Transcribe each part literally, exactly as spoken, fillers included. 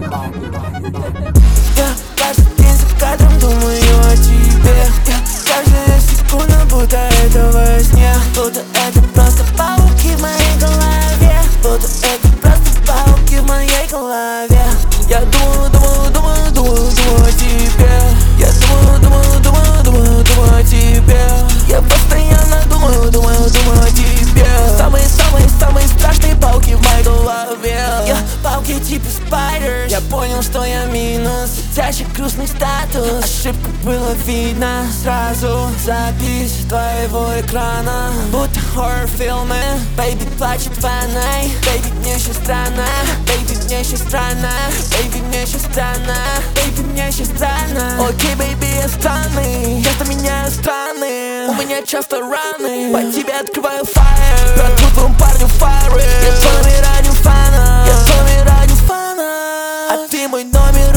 Я каждый день за кадром думаю о тебе. Я каждая секунда, будто это во сне. Будто это просто пауки в моей голове. Будто это просто пауки в моей голове. Я думаю, думаю, думаю, думаю, думаю о тебе. Я думаю, думаю, думаю, думаю, думаю о тебе. Я постоянно думаю, думаю, думаю о тебе. Самые-самые-самые страшные пауки в моей голове. Я пауки типа спайдер. Я понял, что я минус. Сидящий грустный статус. Ошибку было видно сразу. Запись твоего экрана, будто хоррор-фильмы. Бэйби плачет ванной. Бэйби, мне еще странно. Бэйби, мне еще странно. Бэйби, мне еще странно. Бэйби, мне еще странно. Окей, бэйби, я странный. Часто меняю страны. У меня часто раны. По тебе открываю фаер. Протру твоему парню фары. Я с вами ради фана. Я с вами ради фана. А ты мой номер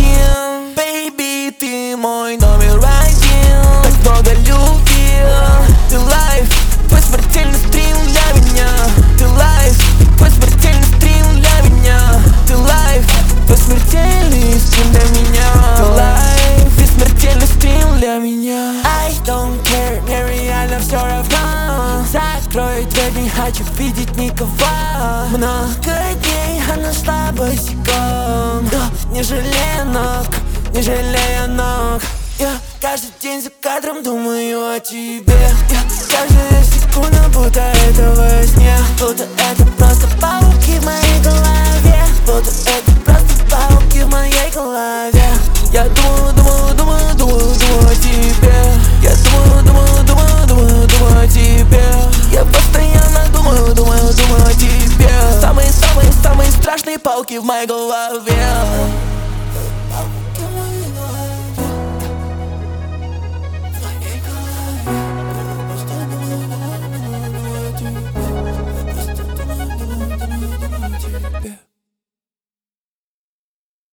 один. Бэйби, ты мой номер один. Так много любил. Ты лайф, твой смертельный стрим для меня. Ты лайф, твой смертельный стрим для меня. Ты лайф, твой смертельный стрим для меня. Ты лайф и смертельный стрим для меня. I don't care, мне реально все равно. Закрой дверь, не хочу видеть никого. Много дней, а нашла босиком. Не жалея ног, не жалея ног. Я каждый день за кадром думаю о тебе. Я каждая секунда, будто это во сне. Будто это просто пауки в моей голове. Будто это просто пауки в моей голове. Я думаю, думаю, думаю, думаю, думаю о тебе. Я думаю, думаю, думаю, думаю, думаю о тебе. Я постоянно думаю, думаю, думаю о тебе. Самые-самые-самые страшные пауки в моей голове.